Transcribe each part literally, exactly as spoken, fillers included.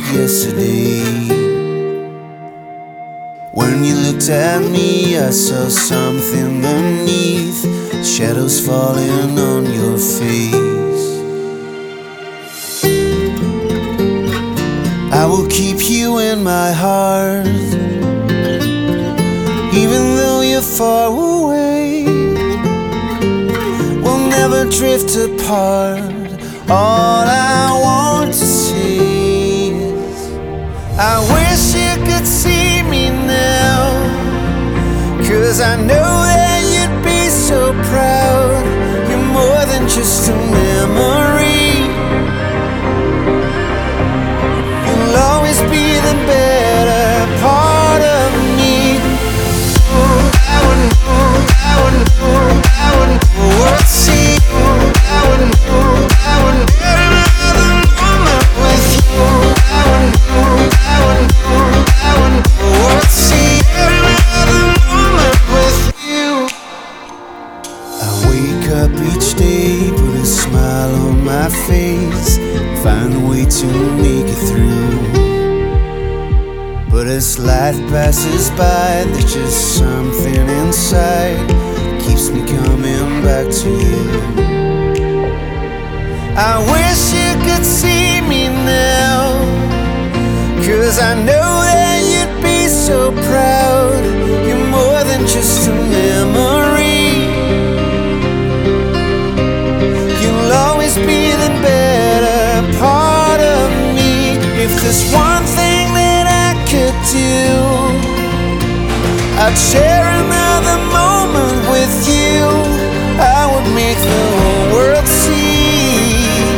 yesterday. When you looked at me, I saw something beneath, shadows falling on your face. I will keep you in my heart, even though you're far away. We'll never drift apart. All I want to say is, I wish you could see me now, 'cause I know that you'd be so proud. You're more than just a memory. You'll always be the better part of me. I wouldn't know, I wouldn't know, I wouldn't know what to see. I wouldn't know, I wouldn't get another moment with you. I wouldn't know, I wouldn't know, I wouldn't know what to see. Get another moment with you. I wake up each day, put a smile on my face, find a way to make it through. But as life passes by, there's just something inside keeps me coming back to you. I wish you could see me now, 'cause I know that you'd be so proud. You're more than just a memory. You'll always be the better part of me. If there's one thing that I could do, I'd share another moment with you. I would make the whole world see.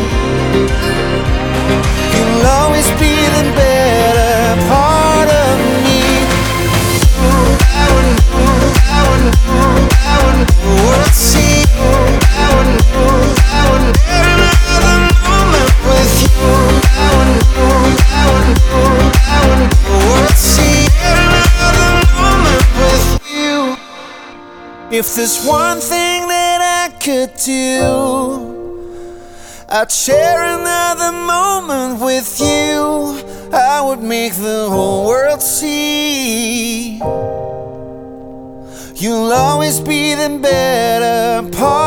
You'll always be the better part of me. I wouldn't know, I wouldn't know, I wouldn't know what to see. I wouldn't know, I wouldn't get another moment with you. I wouldn't know, I wouldn't know, I wouldn't know what to see. Get another moment with you. If there's one thing that I could do, I'd share another moment with you. I would make the whole world see. You'll always be the better part.